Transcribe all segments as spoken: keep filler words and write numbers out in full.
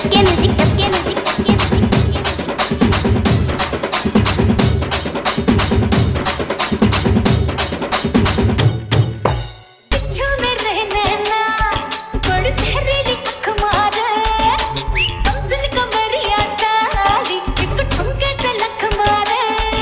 Yaske music, Yaske music, Yaske music, Yaske music. में रहना ना बड़ी सहरीली आँख मारे, कमसन कमरिया साली एक ठुमके से लख मारे।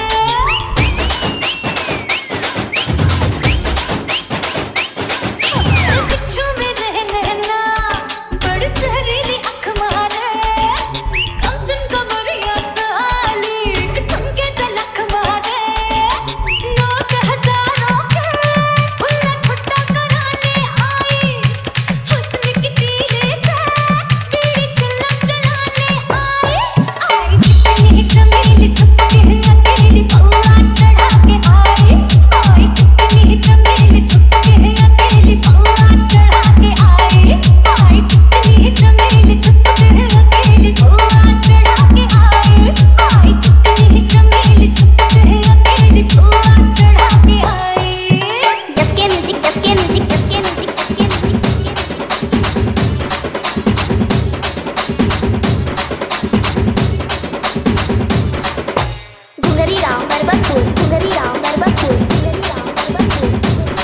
बिच्छू में रहना ना बड़ी सहरीली आँख मारे, कमसन कमरिया साली एक ठुमके से लख मारे। नोट हजारों के फुल्ला ठुट्टा कराने आई, हुस्न की तीली से बीड़ी चिल्लम चलाने आई। आई चिकनी चमेली छुपके अकेली पौआ चढ़ा के आई, आई चिकनी चमेली छुपके अकेली पौआ चढ़ा के आई, आई चिकनी चमेली छुपके अकेली पौआ चढ़ा के आई, आई चिकनी चमेली छुपके अकेली पौआ चढ़ा के आई। Yaske music, Yaske music, Yaske music, Yaske music, घुंघरी राव बरबस फूल, घुंघरी राव बरबस फूल, घुंघरी राव बरबस फूल।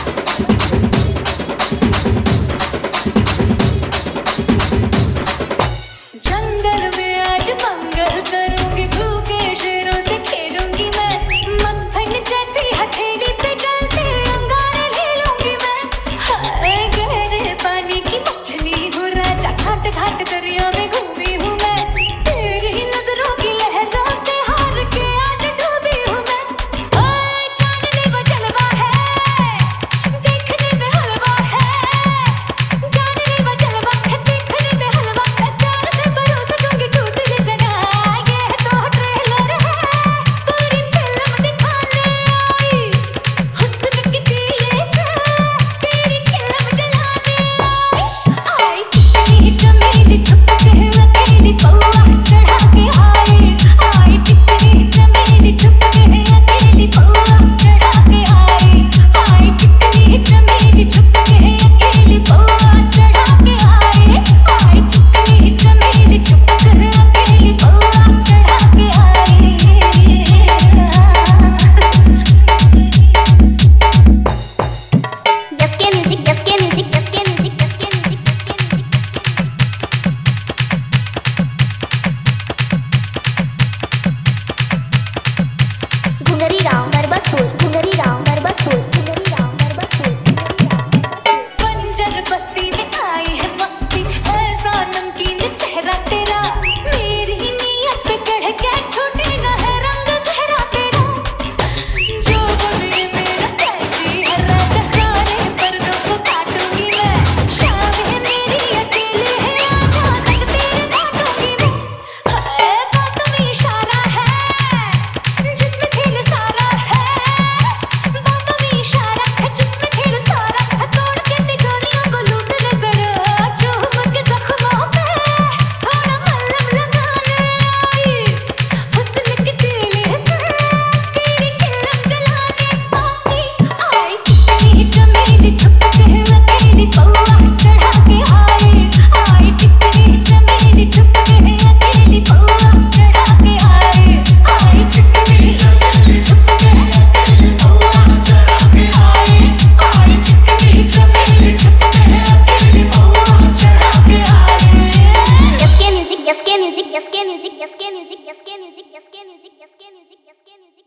जंगल में आज मंगल करूंगी, भूखे शेरों से खेलूंगी मैं, मक्खन जैसी हथेली पे चलते अंगारे ले लूंगी मैं। हाय गहरे पानी की मछली हूँ राजा, घाट घाट दरिया में घूमी हूँ मैं, तेरी नजरों की लहरों से हार के आज डूबी हूँ मैं। ओए चांदनी वो जलवा है, देखने में हलवा है, चांदनी वो जलवा है, देखने में हलवा है, प्यार से परोस दूंगी टूट ये सगा। ये तो ट्रेलर है, पूरी फिल्म दिखाने आई, हुस्न की तीली से तेरी चिल्लम जलाने आई। आई चिकनी चमेली छुपके अकेली पौआ चढ़ा के आई, आई चिकनी चमेली छुपके अकेली पौआ चढ़ा के आई, आई चिकनी चमेली छुपके अकेली पौआ चढ़ा के आई, आई चिकनी चमेली छुपके अकेली पौआ चढ़ा के आई। Yaske music, Yaske music, Yaske music, Yaske music, Yaske music, घुंघरी राव बरबस फूल, घुंघरी राव बरबस फूल, घुंघरी राव बरबस फूल, घुंघरी राव। बंजर बस्ती में आई है मस्ती, ऐसा नमकीन चेहरा तेरा, मेरी नीयत पे चढ़ के छूटेगा है रंग गहरा तेरा। जो बने मेरा कैची है राजा, सारे पर्दों को काटूंगी मैं, शामें मेरी अकेली है, आजा संग तेरे बांटूंगी मैं। हाय बातों में इशारा है, जिसमें खेल सारा है, बातों में इशारा है, जिसमें खेल सारा है, तोड़ के तिजोरियों को लूट ले जरा, चूम के जख्मों पे थोड़ा मलहम लगाने आई, हुस्न की तीली से तेरी चिल्लम जलाने आई। आई चिकनी चमेली छुपके अकेली पौआ चढ़ा के आई, आई चिकनी चमेली छुपके अकेली पौआ चढ़ा के आई, आई चिकनी चमेली छुपके अकेली पौआ चढ़ा के आई, आई चिकनी चमेली छुपके अकेली पौआ चढ़ा के आई। Yaske music, Yaske music, Yaske music, Yaske music, Yaske music, Yaske music, Yaske music, Yaske music.